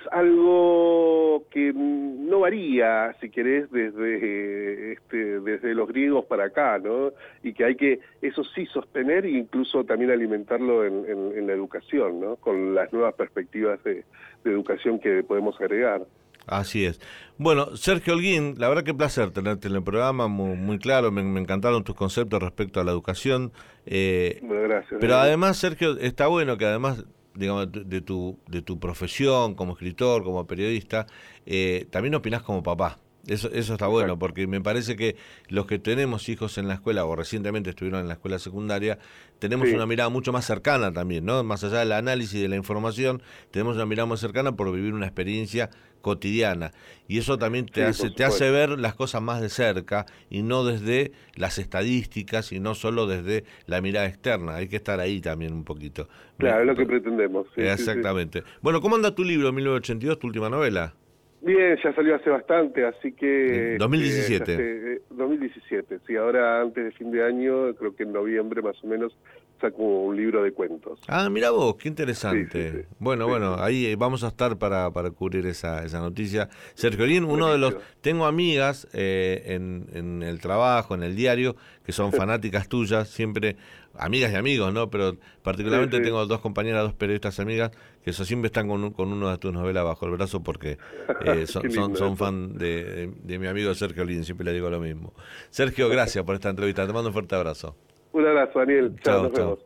algo que no varía, si querés, desde este, desde los griegos para acá, ¿no? Y que hay que, eso sí, sostener e incluso también alimentarlo en, en, en la educación, ¿no? Con las nuevas perspectivas de, de educación que podemos agregar. Así es. Bueno, Sergio Holguín, la verdad que placer tenerte en el programa, muy, muy claro, me, me encantaron tus conceptos respecto a la educación. Eh, bueno, gracias. Pero además, Sergio, está bueno que además, digamos, de tu, de tu profesión como escritor, como periodista, eh, también opinás como papá. Eso, eso está bueno, porque me parece que los que tenemos hijos en la escuela, o recientemente estuvieron en la escuela secundaria, tenemos sí. una mirada mucho más cercana también, ¿no? Más allá del análisis de la información, tenemos una mirada más cercana por vivir una experiencia cotidiana. Y eso también te, sí, hace, te hace ver las cosas más de cerca, y no desde las estadísticas, y no solo desde la mirada externa. Hay que estar ahí también un poquito. Claro, es lo que pretendemos. Sí, Exactamente. Sí, sí. Bueno, ¿cómo anda tu libro, mil novecientos ochenta y dos, tu última novela? Bien, ya salió hace bastante, así que... dos mil diecisiete. Eh, hace, dos mil diecisiete, sí, ahora antes de fin de año, creo que en noviembre más o menos, saco un libro de cuentos. Ah, mira vos, qué interesante. Sí, sí, sí. Bueno, sí, bueno, sí. ahí vamos a estar para, para cubrir esa, esa noticia. Sergio Holguín, uno de los... Tengo amigas eh, en, en el trabajo, en el diario, que son fanáticas tuyas, siempre... Amigas y amigos, ¿no? Pero particularmente sí, sí. tengo dos compañeras, dos periodistas amigas, que eso siempre están con, con una de tus novelas bajo el brazo porque eh, son, son, son fan de, de, de mi amigo Sergio Holguín, siempre le digo lo mismo. Sergio, gracias por esta entrevista, te mando un fuerte abrazo. Un abrazo, Daniel. Chao, nos vemos.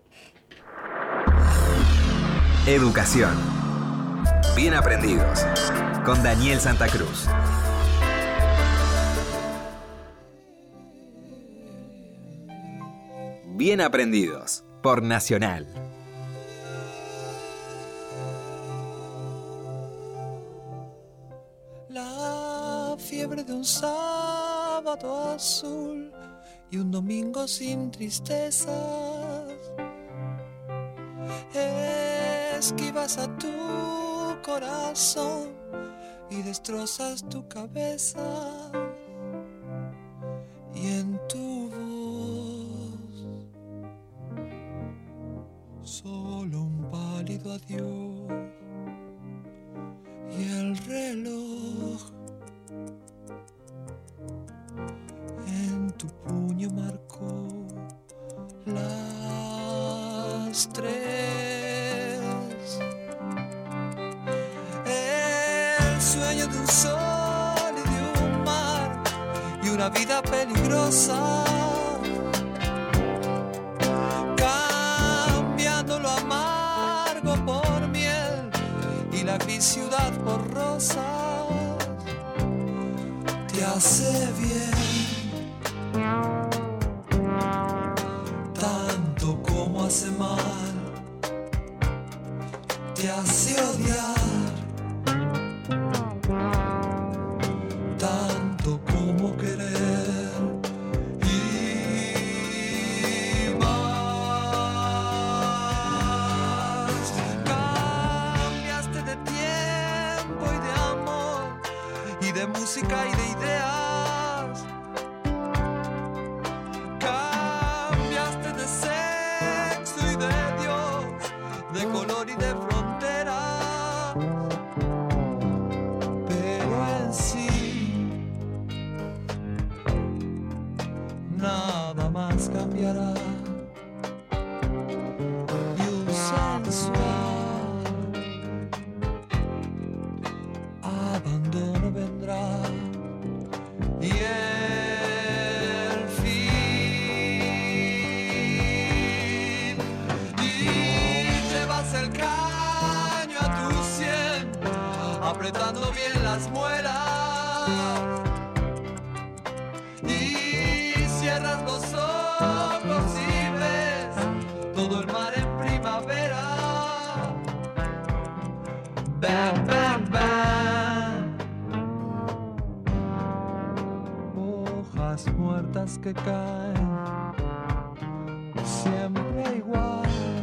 Educación. Bien aprendidos. Con Daniel Santa Cruz. Bien aprendidos, por Nacional. La fiebre de un sábado azul y un domingo sin tristezas. Esquivas a tu corazón y destrozas tu cabeza. Y en tu voz solo un pálido adiós. Y el reloj en tu puño marcó las tres. El sueño de un sol y de un mar y una vida peligrosa, cambiando lo amargo por miel y la gris ciudad por rosas. Te hace bien tanto como hace mal, te hace odiar tanto como querer y más. Cambiaste de tiempo y de amor y de música y de ideas. Cambiaste de sexo y de Dios, de color y de frontera. Pero en sí nada más cambiará. Y un sensual abandono vendrá. Y el fin. Y llevas el caño a tu sien, apretando bien las muelas. Y cierras los ojos y ves todo el mar en primavera. Bam, bam, bam. Hojas muertas que caen, siempre igual.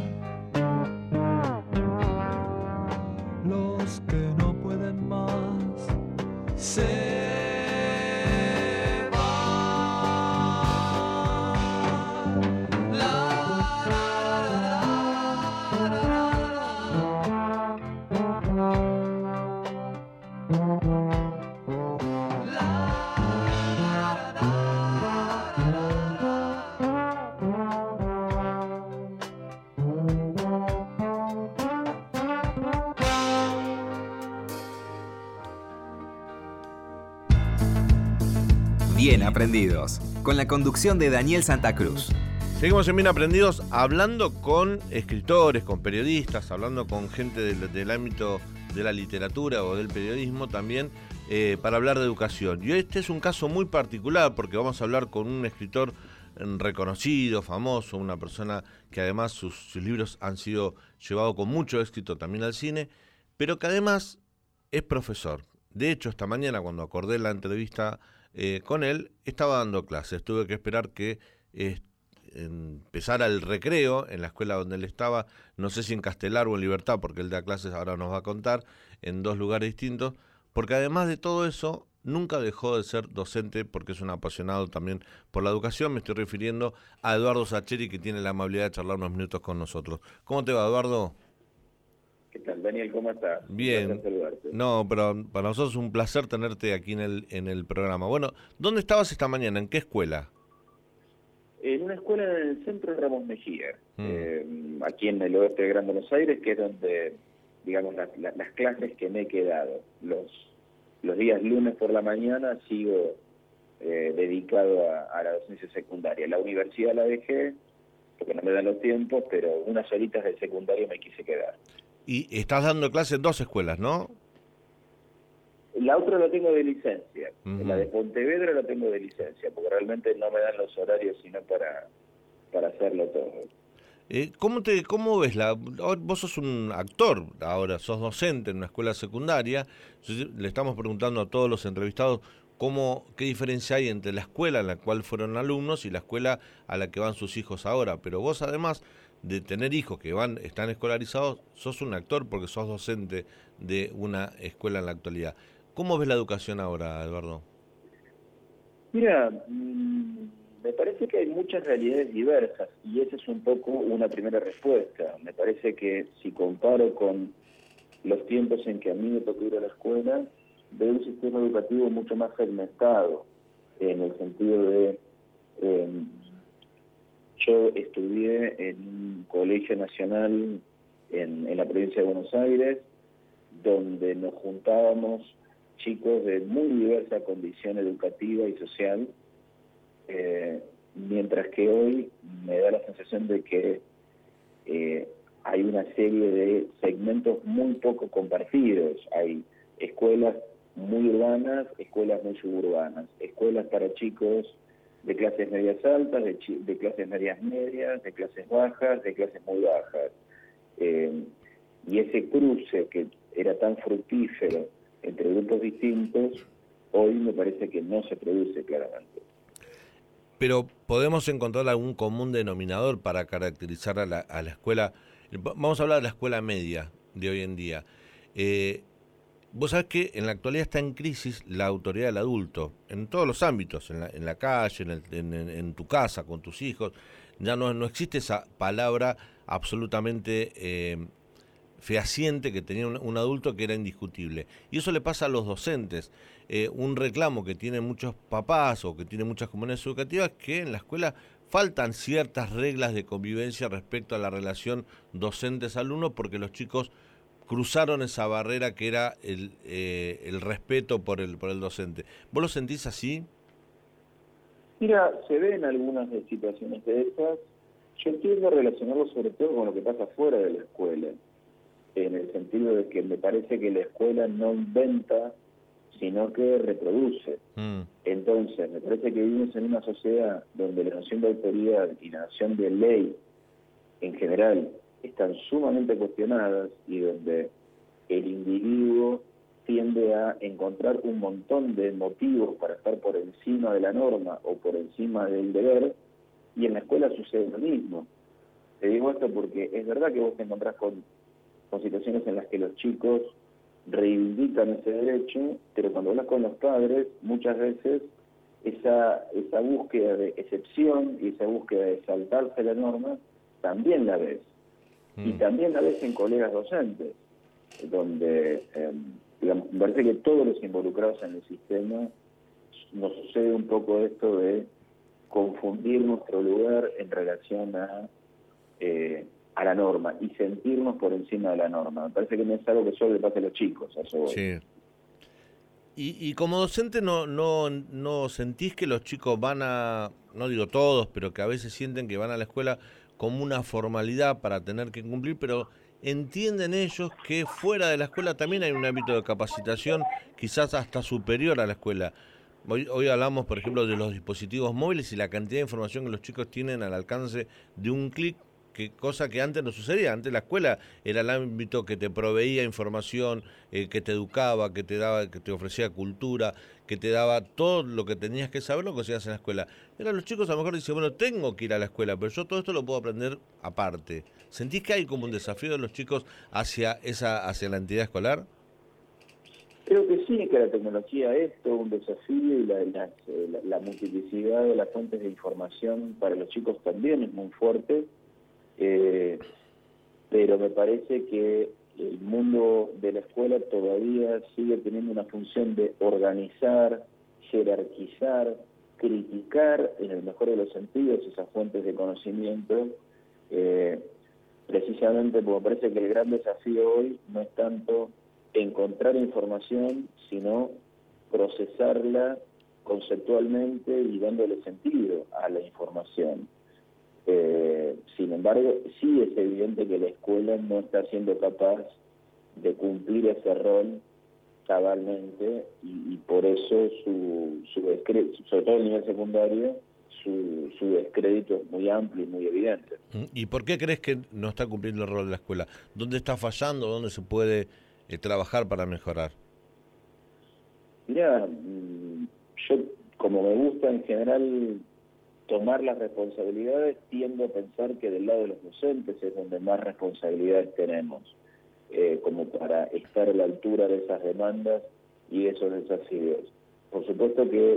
Los que no pueden más se van. La, la, la, la, la, Bien aprendidos, con la conducción de Daniel Santa Cruz. Seguimos en Bien Aprendidos hablando con escritores, con periodistas, hablando con gente del, del ámbito de la literatura o del periodismo también, eh, para hablar de educación. Y este es un caso muy particular porque vamos a hablar con un escritor reconocido, famoso, una persona que además sus, sus libros han sido llevados con mucho éxito también al cine, pero que además es profesor. De hecho, esta mañana cuando acordé la entrevista eh, con él, estaba dando clases. Tuve que esperar que eh, empezara el recreo en la escuela donde él estaba, no sé si en Castelar o en Libertad, porque él da clases, ahora nos va a contar, en dos lugares distintos, porque además de todo eso, nunca dejó de ser docente porque es un apasionado también por la educación. Me estoy refiriendo a Eduardo Sacheri, que tiene la amabilidad de charlar unos minutos con nosotros. ¿Cómo te va, Eduardo? ¿Qué tal, Daniel? ¿Cómo estás? Bien. No, pero para nosotros es un placer tenerte aquí en el en el programa. Bueno, ¿dónde estabas esta mañana? ¿En qué escuela? En una escuela en el centro de Ramos Mejía, mm. eh, aquí en el oeste de Gran Buenos Aires, que es donde, digamos, la, la, las clases que me he quedado. Los, los días lunes por la mañana sigo eh, dedicado a, a la docencia secundaria. La universidad la dejé porque no me dan los tiempos, pero unas horitas de secundaria me quise quedar. Y estás dando clases en dos escuelas, ¿no? La otra la tengo de licencia, uh-huh. La de Pontevedra la tengo de licencia, porque realmente no me dan los horarios sino para para hacerlo todo. Eh, ¿cómo, te, ¿Cómo ves la...? Vos sos un actor, ahora sos docente en una escuela secundaria. Le estamos preguntando a todos los entrevistados cómo, qué diferencia hay entre la escuela en la cual fueron alumnos y la escuela a la que van sus hijos ahora. Pero vos, además de tener hijos que van están escolarizados, sos un actor porque sos docente de una escuela en la actualidad. ¿Cómo ves la educación ahora, Eduardo? Mira, me parece que hay muchas realidades diversas y esa es un poco una primera respuesta. Me parece que si comparo con los tiempos en que a mí me tocó ir a la escuela, veo un sistema educativo mucho más segmentado, en el sentido de... Eh, yo estudié en un colegio nacional en, en la provincia de Buenos Aires, donde nos juntábamos chicos de muy diversa condición educativa y social, eh, mientras que hoy me da la sensación de que eh, hay una serie de segmentos muy poco compartidos. Hay escuelas muy urbanas, escuelas muy suburbanas, escuelas para chicos de clases medias altas, de, chi- de clases medias medias, de clases bajas, de clases muy bajas. Eh, y ese cruce que era tan fructífero entre grupos distintos, hoy me parece que no se produce claramente. Pero podemos encontrar algún común denominador para caracterizar a la, a la escuela. Vamos a hablar de la escuela media de hoy en día. Eh, vos sabés que en la actualidad está en crisis la autoridad del adulto, en todos los ámbitos, en la, en la calle, en, el, en, en tu casa, con tus hijos. Ya no, no existe esa palabra absolutamente eh, fehaciente que tenía un, un adulto que era indiscutible. Y eso le pasa a los docentes. Eh, un reclamo que tienen muchos papás o que tienen muchas comunidades educativas, que en la escuela faltan ciertas reglas de convivencia respecto a la relación docentes-alumnos, porque los chicos cruzaron esa barrera que era el, eh, el respeto por el, por el docente. ¿Vos lo sentís así? Mira, se ven algunas de situaciones de esas. Yo tiendo a relacionarlo sobre todo con lo que pasa fuera de la escuela, en el sentido de que me parece que la escuela no inventa, sino que reproduce. Mm. Entonces, me parece que vivimos en una sociedad donde la noción de autoridad y la noción de ley en general están sumamente cuestionadas y donde el individuo tiende a encontrar un montón de motivos para estar por encima de la norma o por encima del deber, y en la escuela sucede lo mismo. Te digo esto porque es verdad que vos te encontrás con, con situaciones en las que los chicos reivindican ese derecho, pero cuando hablas con los padres, muchas veces esa, esa búsqueda de excepción y esa búsqueda de saltarse la norma, también la ves. Mm. Y también la ves en colegas docentes, donde, eh, digamos, me parece que todos los involucrados en el sistema nos sucede un poco esto de confundir nuestro lugar en relación a eh, a la norma y sentirnos por encima de la norma. Me parece que no es algo que solo le pasa a los chicos, a eso voy. Sí. Y, y como docente no, no, no sentís que los chicos van a, no digo todos, pero que a veces sienten que van a la escuela como una formalidad para tener que cumplir, pero entienden ellos que fuera de la escuela también hay un ámbito de capacitación quizás hasta superior a la escuela. Hoy, hoy hablamos, por ejemplo, de los dispositivos móviles y la cantidad de información que los chicos tienen al alcance de un clic, que cosa que antes no sucedía. Antes la escuela era el ámbito que te proveía información, eh, que te educaba, que te daba, que te ofrecía cultura, que te daba todo lo que tenías que saber, lo que hacías en la escuela. Ahora los chicos a lo mejor dicen, bueno, tengo que ir a la escuela, pero yo todo esto lo puedo aprender aparte. ¿Sentís que hay como un desafío de los chicos hacia esa, hacia la entidad escolar? Creo que sí, que la tecnología es todo un desafío y la, la, la, la multiplicidad de las fuentes de información para los chicos también es muy fuerte. Eh, pero me parece que el mundo de la escuela todavía sigue teniendo una función de organizar, jerarquizar, criticar en el mejor de los sentidos esas fuentes de conocimiento, eh, precisamente porque me parece que el gran desafío hoy no es tanto encontrar información, sino procesarla conceptualmente y dándole sentido a la información. Eh, sin embargo, sí es evidente que la escuela no está siendo capaz de cumplir ese rol cabalmente y, y por eso su, su decreto, sobre todo a nivel secundario, su, su descrédito es muy amplio y muy evidente. ¿Y por qué crees que no está cumpliendo el rol de la escuela? ¿Dónde está fallando? ¿Dónde se puede eh, trabajar para mejorar? Mira, yo como me gusta en general tomar las responsabilidades, tiendo a pensar que del lado de los docentes es donde más responsabilidades tenemos, eh, como para estar a la altura de esas demandas y esos desafíos. Por supuesto que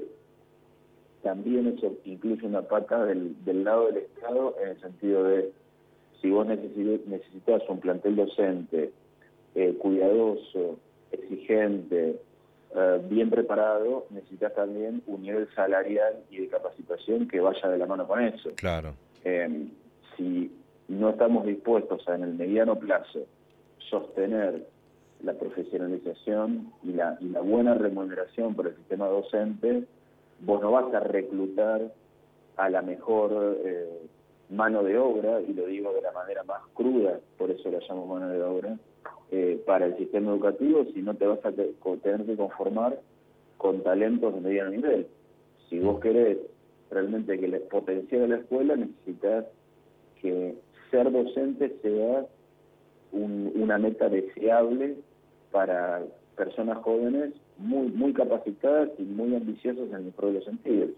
también eso incluye una pata del, del lado del Estado, en el sentido de, si vos necesitas un plantel docente eh, cuidadoso, exigente, eh, bien preparado, necesitas también un nivel salarial y de capacitación que vaya de la mano con eso. Claro. Eh, si no estamos dispuestos a, en el mediano plazo, sostener la profesionalización y la, y la buena remuneración por el sistema docente, vos no vas a reclutar a la mejor eh, mano de obra, y lo digo de la manera más cruda, por eso la llamo mano de obra, eh, para el sistema educativo, si no te vas a te, tener que conformar con talentos de mediano nivel. Si vos querés realmente que le potenciar a la escuela, necesitas que ser docente sea un, una meta deseable para personas jóvenes muy muy capacitadas y muy ambiciosas en todos los sentidos.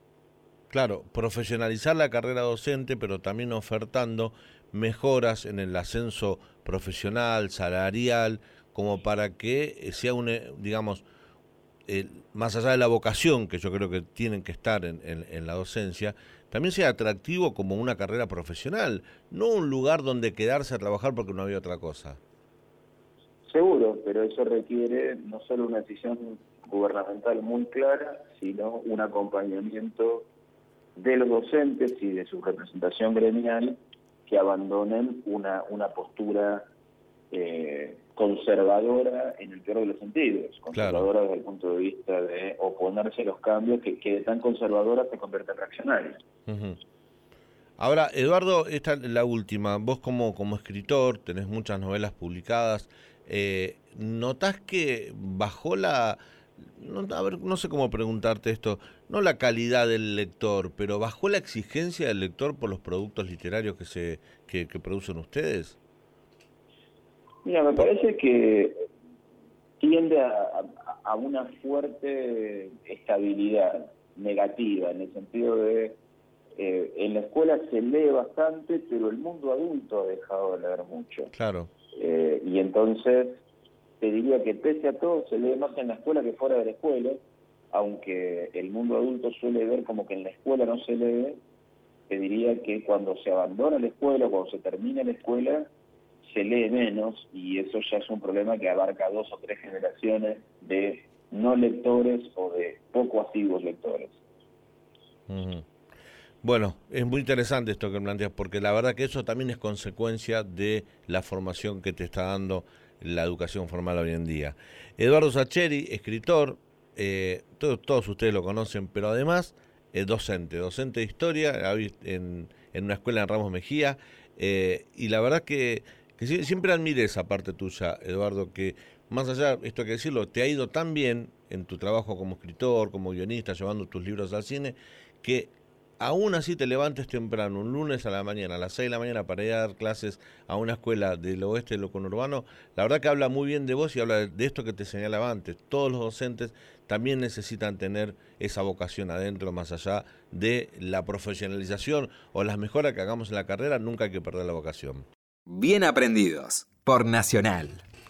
Claro, profesionalizar la carrera docente, pero también ofertando mejoras en el ascenso profesional, salarial, como para que sea un, digamos, eh, más allá de la vocación, que yo creo que tienen que estar en, en, en la docencia, también sea atractivo como una carrera profesional, no un lugar donde quedarse a trabajar porque no había otra cosa. Seguro, pero eso requiere no solo una decisión gubernamental muy clara, sino un acompañamiento de los docentes y de su representación gremial que abandonen una, una postura eh, conservadora en el peor de los sentidos, conservadora claro. Desde el punto de vista de oponerse a los cambios, que, que de tan conservadora se convierte en reaccionaria. Uh-huh. Ahora, Eduardo, esta es la última. Vos como, como escritor tenés muchas novelas publicadas. Eh, ¿Notás que bajó la... No, a ver, no sé cómo preguntarte esto, no la calidad del lector, pero bajó la exigencia del lector por los productos literarios que se que, que producen ustedes? Mira, me parece que tiende a, a, a una fuerte estabilidad negativa, en el sentido de eh, en la escuela se lee bastante, pero el mundo adulto ha dejado de leer mucho. Claro. Eh, y entonces te diría que pese a todo se lee más en la escuela que fuera de la escuela, aunque el mundo adulto suele ver como que en la escuela no se lee. Te diría que cuando se abandona la escuela, cuando se termina la escuela, se lee menos, y eso ya es un problema que abarca dos o tres generaciones de no lectores o de poco asiduos lectores. Uh-huh. Bueno, es muy interesante esto que planteas, porque la verdad que eso también es consecuencia de la formación que te está dando la educación formal hoy en día. Eduardo Sacheri, escritor, eh, todos, todos ustedes lo conocen, pero además es docente, docente de historia en, en una escuela en Ramos Mejía, eh, y la verdad que, que siempre admiré esa parte tuya, Eduardo, que más allá, esto hay que decirlo, te ha ido tan bien en tu trabajo como escritor, como guionista, llevando tus libros al cine, que aún así te levantes temprano, un lunes a la mañana, a las seis de la mañana, para ir a dar clases a una escuela del oeste del conurbano. La verdad que habla muy bien de vos y habla de esto que te señalaba antes. Todos los docentes también necesitan tener esa vocación adentro, más allá de la profesionalización o las mejoras que hagamos en la carrera, nunca hay que perder la vocación. Bien aprendidos, por Nacional.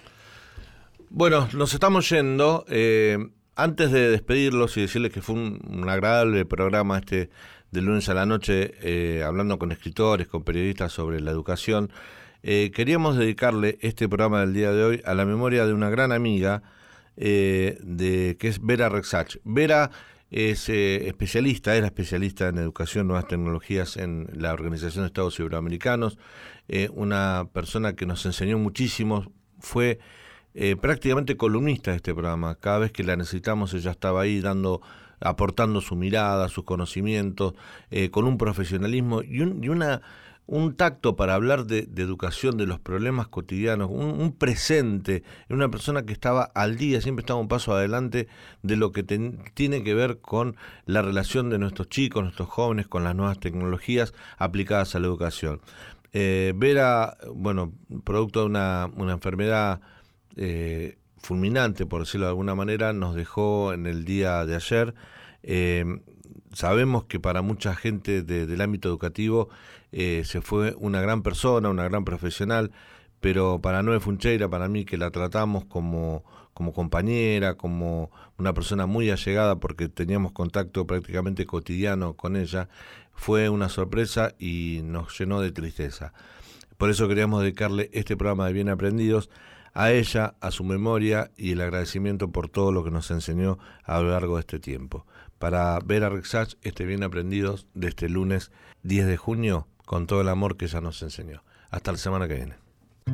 Bueno, nos estamos yendo. Eh, antes de despedirlos y decirles que fue un, un agradable programa este de lunes a la noche, eh, hablando con escritores, con periodistas sobre la educación, eh, queríamos dedicarle este programa del día de hoy a la memoria de una gran amiga, eh, de que es Vera Rexach. Vera es eh, especialista, era especialista en educación, nuevas tecnologías en la Organización de Estados Iberoamericanos, eh, una persona que nos enseñó muchísimo, fue eh, prácticamente columnista de este programa. Cada vez que la necesitamos ella estaba ahí dando, aportando su mirada, sus conocimientos, eh, con un profesionalismo y, un, y una un tacto para hablar de, de educación, de los problemas cotidianos, un, un presente, una persona que estaba al día, siempre estaba un paso adelante de lo que ten, tiene que ver con la relación de nuestros chicos, nuestros jóvenes, con las nuevas tecnologías aplicadas a la educación. Eh, Vera, bueno, producto de una, una enfermedad eh, fulminante, por decirlo de alguna manera, nos dejó en el día de ayer. Eh, sabemos que para mucha gente de, del ámbito educativo eh, se fue una gran persona, una gran profesional, pero para Noé Funcheira, para mí que la tratamos como, como compañera, como una persona muy allegada porque teníamos contacto prácticamente cotidiano con ella, fue una sorpresa y nos llenó de tristeza. Por eso queríamos dedicarle este programa de Bien Aprendidos a ella, a su memoria y el agradecimiento por todo lo que nos enseñó a lo largo de este tiempo. Para Vera Rexach, este Bien Aprendidos de este lunes diez de junio, con todo el amor que ella nos enseñó. Hasta la semana que viene.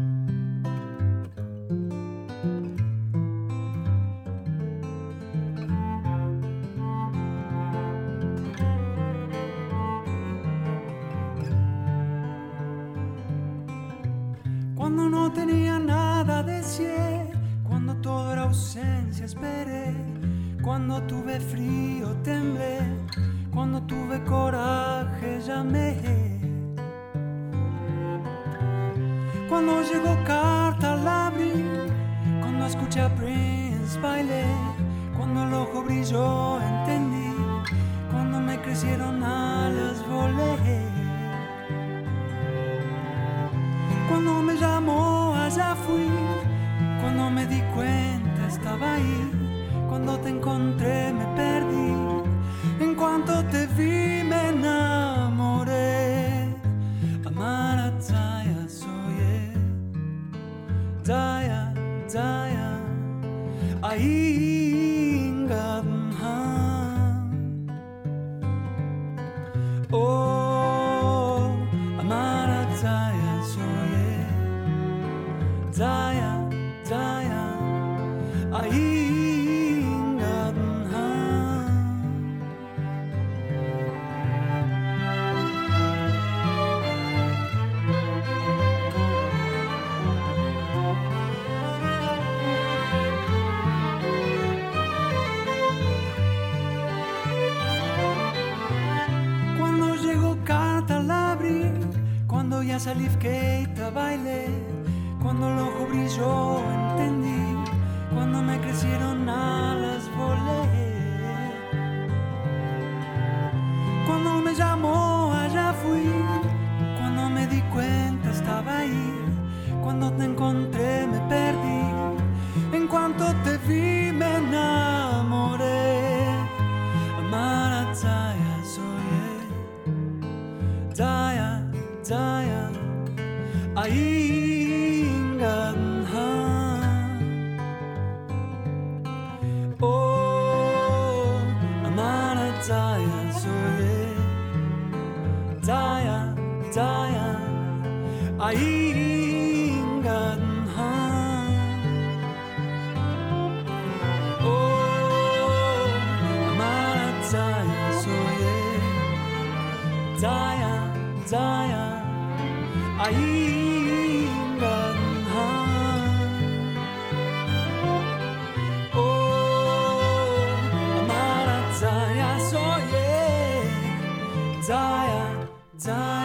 Cuando no tenía nada deseé, cuando todo era ausencia esperé, cuando tuve frío temblé, cuando tuve coraje llamé. Cuando llegó carta la abrí, cuando escuché a Prince bailé, cuando el ojo brilló entendí, cuando me crecieron alas volé. Cuando me llamó allá fui, cuando me di cuenta estaba ahí, cuando te encontré me perdí, en cuanto te vi me enamoré. Amara Zaya soy Zaya, Zaya, Aingadhan. Oh, Amara Zaya soy Zaya, Zaya, Aingadhan. Cuando llegó carta la abrí, cuando ya salí Keita bailé, cuando el ojo brilló entendí, cuando me crecieron alas volé. Cuando me llamó allá fui, cuando me di cuenta estaba ahí, cuando te encontré me perdí, en cuanto te vi me enamoré. Amara Zaya soy Zaya, Zaya, Aingadhan. Oh, Amara Zaya soy Zaya, Zaya, Aingadhan. Oh, Amara Zaya soy Zaya, Zaya, Aingadhan. Oh, Amara Zaya soy Zaya, Zaya.